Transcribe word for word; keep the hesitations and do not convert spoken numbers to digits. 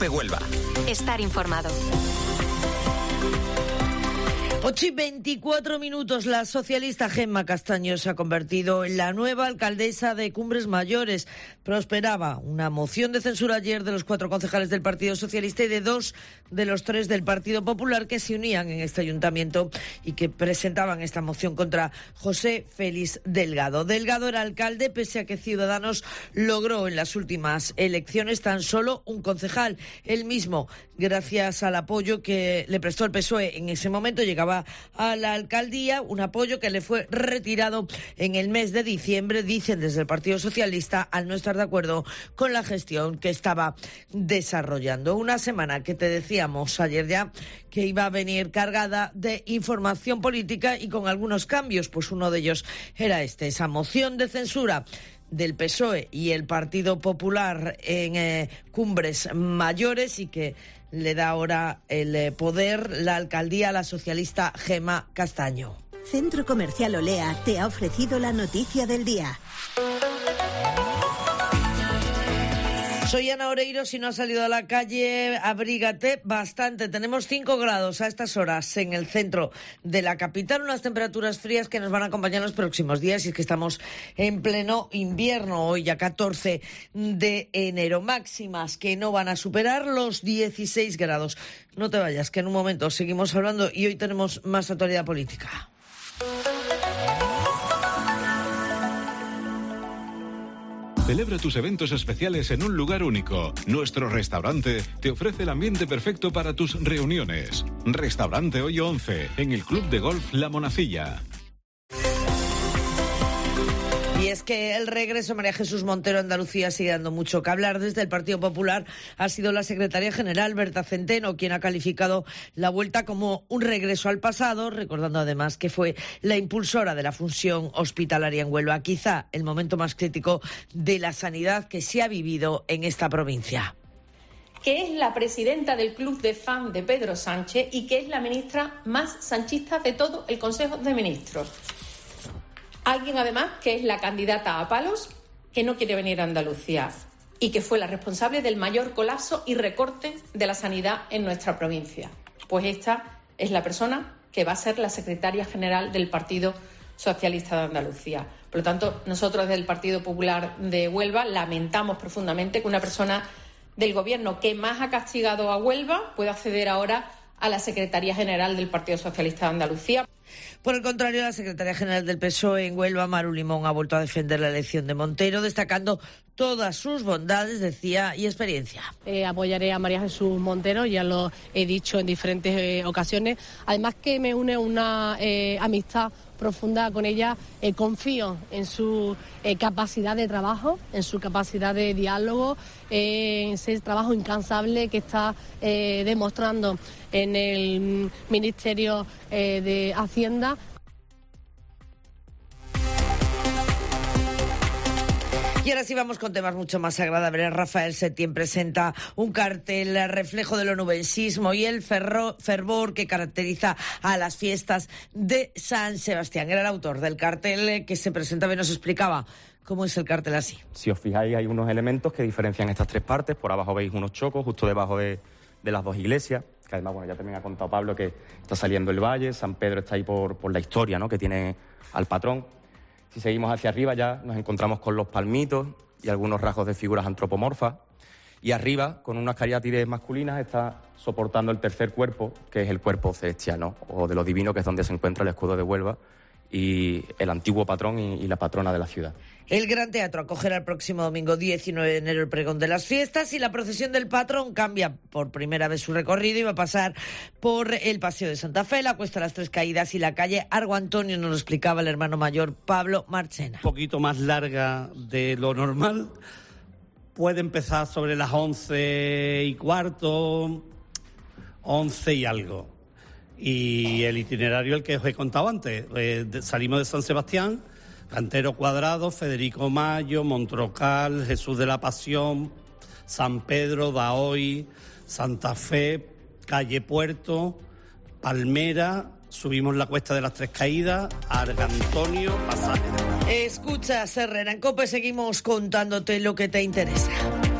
Cope Huelva. Estar informado. ocho y veinticuatro minutos. La socialista Gemma Castaño se ha convertido en la nueva alcaldesa de Cumbres Mayores. Prosperaba una moción de censura ayer de los cuatro concejales del Partido Socialista y de dos de los tres del Partido Popular que se unían en este ayuntamiento y que presentaban esta moción contra José Félix Delgado. Delgado era alcalde pese a que Ciudadanos logró en las últimas elecciones tan solo un concejal. Él mismo, gracias al apoyo que le prestó el P S O E en ese momento, llegaba a la alcaldía, un apoyo que le fue retirado en el mes de diciembre, dicen desde el Partido Socialista, al no estar de acuerdo con la gestión que estaba desarrollando. Una semana que te decíamos ayer ya que iba a venir cargada de información política y con algunos cambios, pues uno de ellos era este, esa moción de censura del P S O E y el Partido Popular en eh, Cumbres Mayores y que le da ahora el eh, poder, la alcaldía, a la socialista Gemma Castaño. Centro Comercial Olea te ha ofrecido la noticia del día. Soy Ana Oreiro. Si no has salido a la calle, abrígate bastante. Tenemos cinco grados a estas horas en el centro de la capital, unas temperaturas frías que nos van a acompañar los próximos días y es que estamos en pleno invierno, hoy ya catorce de enero. Máximas que no van a superar los dieciséis grados. No te vayas, que en un momento seguimos hablando y hoy tenemos más actualidad política. Celebra tus eventos especiales en un lugar único. Nuestro restaurante te ofrece el ambiente perfecto para tus reuniones. Restaurante Hoyo once, en el Club de Golf La Monacilla. Y es que el regreso de María Jesús Montero a Andalucía sigue dando mucho que hablar. Desde el Partido Popular ha sido la secretaria general, Berta Centeno, quien ha calificado la vuelta como un regreso al pasado, recordando además que fue la impulsora de la función hospitalaria en Huelva, quizá el momento más crítico de la sanidad que se ha vivido en esta provincia. Que es la presidenta del club de fans de Pedro Sánchez y que es la ministra más sanchista de todo el Consejo de Ministros. Alguien, además, que es la candidata a palos, que no quiere venir a Andalucía y que fue la responsable del mayor colapso y recorte de la sanidad en nuestra provincia. Pues esta es la persona que va a ser la secretaria general del Partido Socialista de Andalucía. Por lo tanto, nosotros desde el Partido Popular de Huelva lamentamos profundamente que una persona del Gobierno que más ha castigado a Huelva pueda acceder ahora a la Secretaría General del Partido Socialista de Andalucía. Por el contrario, la secretaria general del P S O E en Huelva, Maru Limón, ha vuelto a defender la elección de Montero, destacando todas sus bondades, decía, y experiencia. Eh, apoyaré a María Jesús Montero, ya lo he dicho en diferentes eh, ocasiones. Además que me une una eh, amistad profunda con ella. Eh, confío en su eh, capacidad de trabajo, en su capacidad de diálogo, eh, en ese trabajo incansable que está eh, demostrando en el Ministerio eh, de Hacienda. Y ahora sí vamos con temas mucho más agradables. Rafael Setién presenta un cartel reflejo del onubensismo y el ferro, fervor que caracteriza a las fiestas de San Sebastián. Era el autor del cartel que se presentaba y nos explicaba cómo es el cartel así. Si os fijáis, hay unos elementos que diferencian estas tres partes. Por abajo veis unos chocos, justo debajo de, de las dos iglesias, que además, bueno, ya también ha contado Pablo que está saliendo el valle, San Pedro está ahí por, por la historia, ¿no?, que tiene al patrón. Si seguimos hacia arriba ya nos encontramos con los palmitos y algunos rasgos de figuras antropomorfas. Y arriba, con unas cariátides masculinas, está soportando el tercer cuerpo, que es el cuerpo celestial, o de lo divino, que es donde se encuentra el escudo de Huelva y el antiguo patrón y, y la patrona de la ciudad. El Gran Teatro acogerá el próximo domingo diecinueve de enero el pregón de las fiestas y la procesión del patrón cambia por primera vez su recorrido y va a pasar por el Paseo de Santa Fe, la Cuesta de las Tres Caídas y la calle Argo Antonio, nos lo explicaba el hermano mayor Pablo Marchena. Un poquito más larga de lo normal, puede empezar sobre las once y cuarto, once y algo. Y el itinerario, el que os he contado antes, eh, de, salimos de San Sebastián, Cantero Cuadrado, Federico Mayo, Montrocal, Jesús de la Pasión, San Pedro, Daoy, Santa Fe, Calle Puerto, Palmera, subimos la Cuesta de las Tres Caídas, Argantonio, Pasaje de... Escucha, Herrera, en COPE seguimos contándote lo que te interesa.